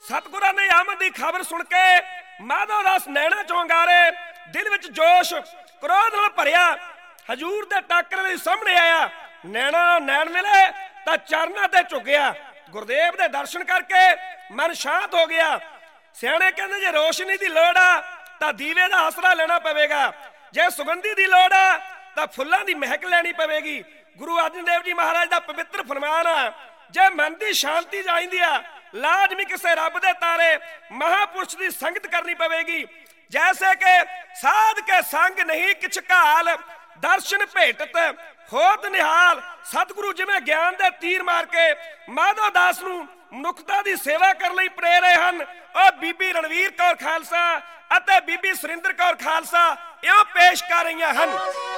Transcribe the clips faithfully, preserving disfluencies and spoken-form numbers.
सतगुरां ने आमद की खबर सुन के माधव दास नैना चों अंगारे, दिल विच जोश क्रोध नाल भरिया हजूर दे टाकर लई सामने आया। नैना नैन मिले तां चरनां ते झुकिया। गुरदेव दे दर्शन करके मन शांत हो गया। सियाणे कहंदे जे रोशनी दी लोड़ आ तां दीवे दा आसरा लेना पवेगा, जे सुगंधी दी लोड़ आ तां फुल्लां दी महक लैनी पवेगी। गुरु अर्जन देव जी महाराज दा पवित्र फरमान आ, जे मन दी शांति चाहीदी आ लाजमी किसी रब दे तारे महापुरुष की संगत करनी पवेगी। जैसे के साध के संग नहीं किछ काल, दर्शन भेटत होत निहाल। सतगुरु जिवें ज्ञान दे तीर मार के माधव दास नूं मनुखता की सेवा करने लई प्रेर रहे हैं। और बीबी रणवीर कौर खालसा अते बीबी सुरिंदर कौर खालसा इउं पेश कर रही हैं।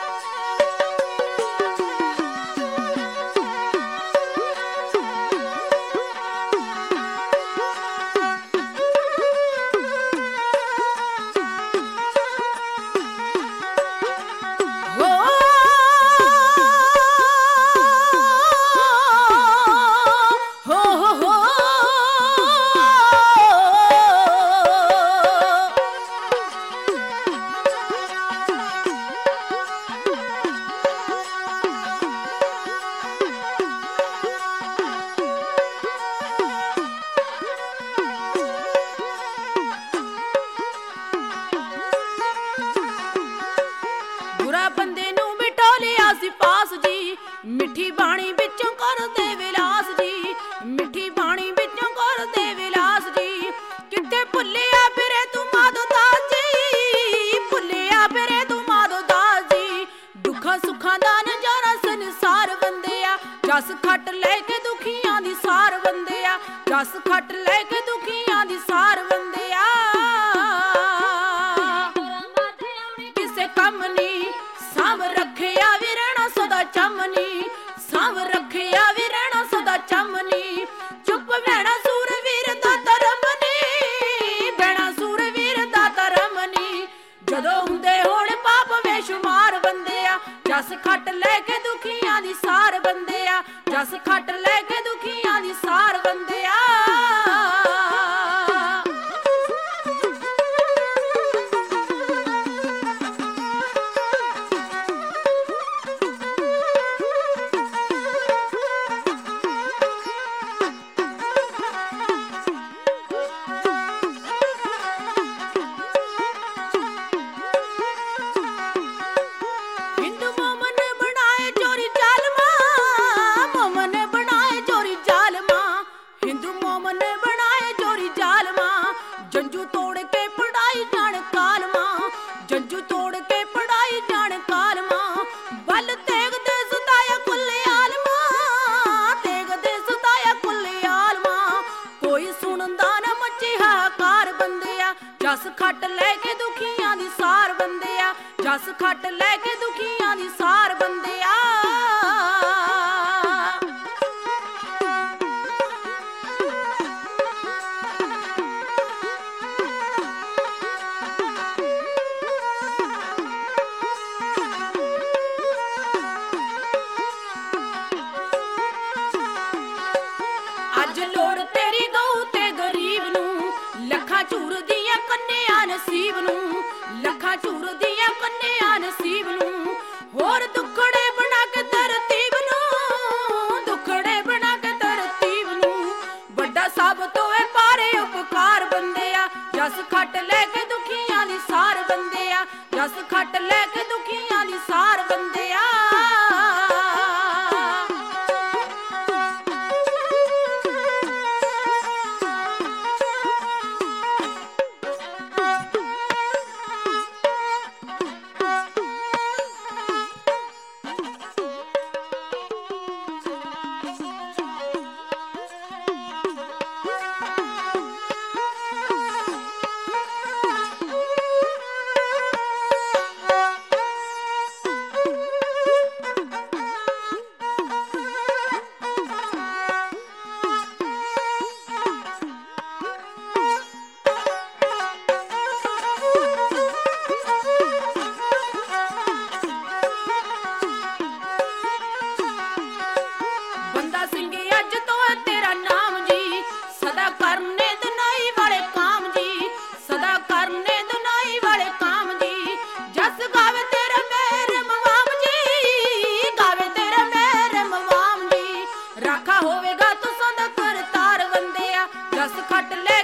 जस खट लेके दुखियां दी सार बंदिया, जस खट लेके दुखियां दी सार बंदिया। किसे कम नी सब रखिया भी रहना सदा चमनी, सब रखिया भी रहना सदा चमनी। चुप बहना सूरवीर दा धर्मनी, बहना सूरवीर दा धर्मनी। जदों हुंदे होण पाप बेशुमार बंदिया, जस खट लेके दुखियां दी सार बंदिया, जस खट लेके दुखियां दी सार बंदिया। जस खट लेके दुखियां दी सार बंदिया, जस खट लेके दुखियां दी सार बंदिया। अज लोड़ तेरी गऊ ते गरीब नू, लखा झूर दिया कन्या नसीब नू, लखा झूर दिया कन्या नसीब नू। होर दुखड़े बना के तरतीब नू, दुखड़े बना के तरतीब नू। बड़ा सब तो है पारे उपकार बंदिया, जस खट लेके दुखियां दी सार बंदिया, जस खट लेके दुखियां दी सार बंदिया। ਹੋਵੇਗਾ ਤੁਸਾਂ ਦਾ ਕਰਤਾਰ ਵੰਦਿਆ ਜਸ ਖੱਟ ਲੈ